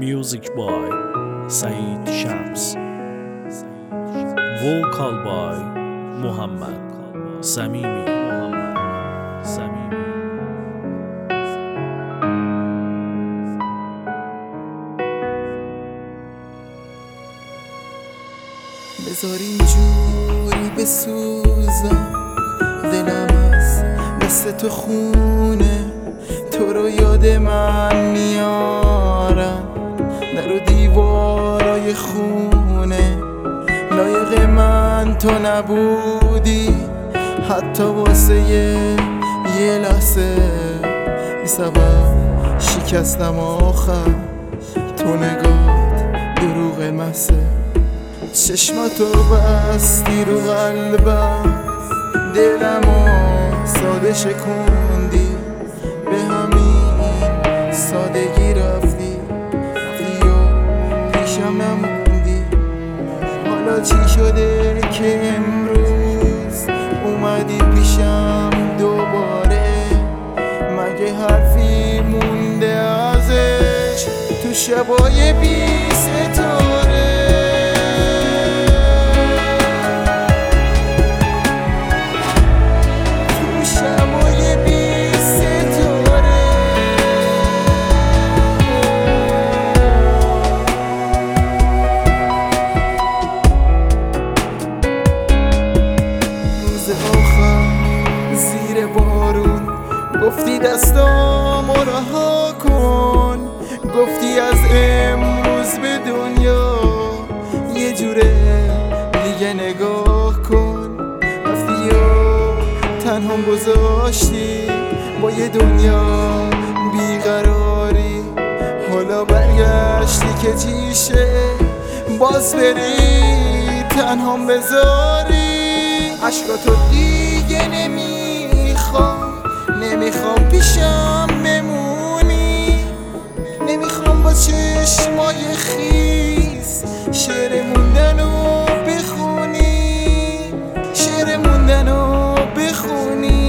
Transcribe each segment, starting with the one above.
Music by Saeed Shams. Vocal by Muhammad Samimi. بذار اینجوری بسوزم، دلم از مثل تو خونه، تو رو یاد من میارم، در و دیوارای خونه. لایق من تو نبودی، حتی واسه یه لحظه، بی سبب شکستم آخر، تو نگات دروغ مسه. چشماتو بستی رو قلبم، دلمو ساده شکوندی، به همین سادگی رفتی و پیشم نموندی. حالا چی شده که امروز اومدی پیشم دوباره؟ مگه حرفی مونده ازش تو شبای بی ستاره؟ زیر بارون گفتی دستامو رها کن، گفتی از امروز به دنیا یه جوره دیگه نگاه کن. رفتی و تنهام گذاشتی با یه دنیا بیقراری. حالا برگشتی که چیشه باز بری تنهام بذاری. عشقاتو دیگه نمیخوام پیشم بمونی، نمیخوام با چشمای خیس شعر موندنو بخونی، شعر موندنو بخونی.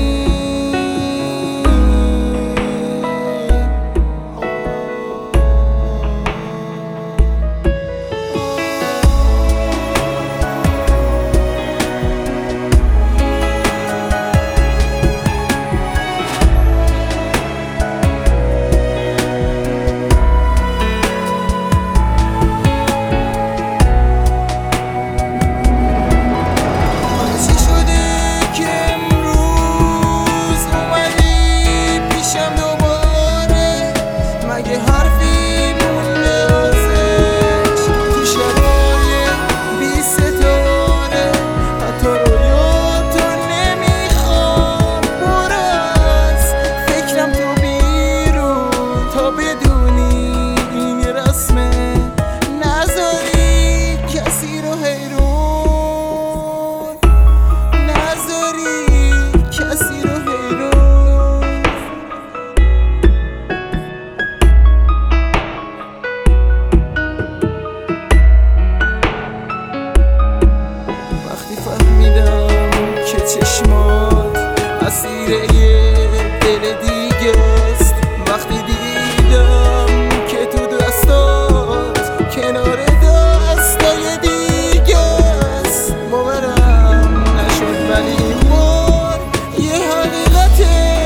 چشمات اسیر یه دل دیگه است، وقتی دیدم که تو دستات کنار دستای دیگه است. باورم نشد ولی این بار یه حقیقت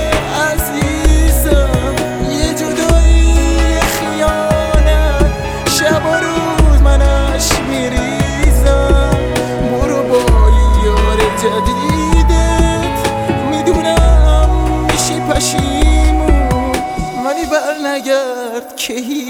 عزیزم، یه جدایی، یه خیانت، شب و روز منش میریزم. برو با یار جدید پشیمون، ولی برنگرد که